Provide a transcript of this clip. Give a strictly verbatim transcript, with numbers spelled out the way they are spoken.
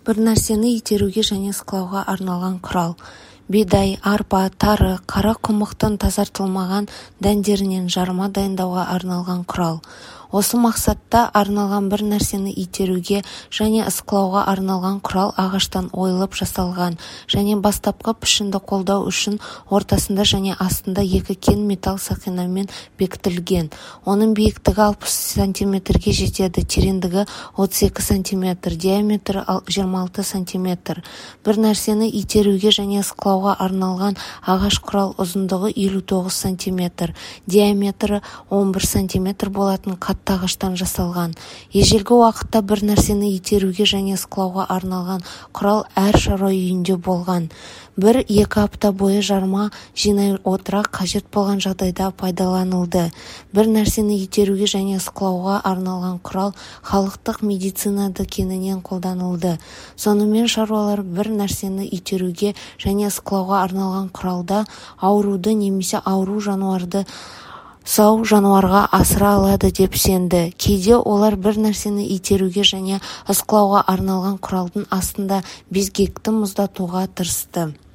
бір нәрсені итеруге және ысқылауға арналған құрал. Бидай, арпа, тары, қара құмықтан тазартылмаған дәндерінен жарма дайындауға арналған құрал. Осы мақсатта арналған бір нәрсені итеруге және ысқылауға арналған құрал ағаштан ойылып жасалған және бастапқы пішінді қолдау үшін ортасында және астында екі кен металл сақинамен бекітілген. Оның биіктігі алпыс сантиметрге жетеді, тереңдігі отыз екі сантиметр, диаметрі жиырма алты сантиметр. Бір нәрсені итеруге және ысқылауға арналған ағаш құрал ұзындығы елу тоғыз сантиметр, диаметрі он бір сантиметр болатын қатты ағаштан жасалған. Ежелгі уақытта бір нәрсені итеруге және ысқылауға арналған құрал әр шаруа үйінде болған. Бір-екі апта бойы жарма жинай отыра қажет болған жағдайда пайдаланылды. Бір нәрсені итеруге және ысқылауға арналған құрал халықтық медицинада кеңінен қолданылды. Сонымен шаруалар бір нәрсені итеруге және ысқылауға арналған құралда ауруды немесе ауру жануарды сау жануарға асыра алады деп сенді. Кейде олар бір нәрсені итеруге және ысқылауға арналған құралдың астында безгекті мұздатуға тырысты.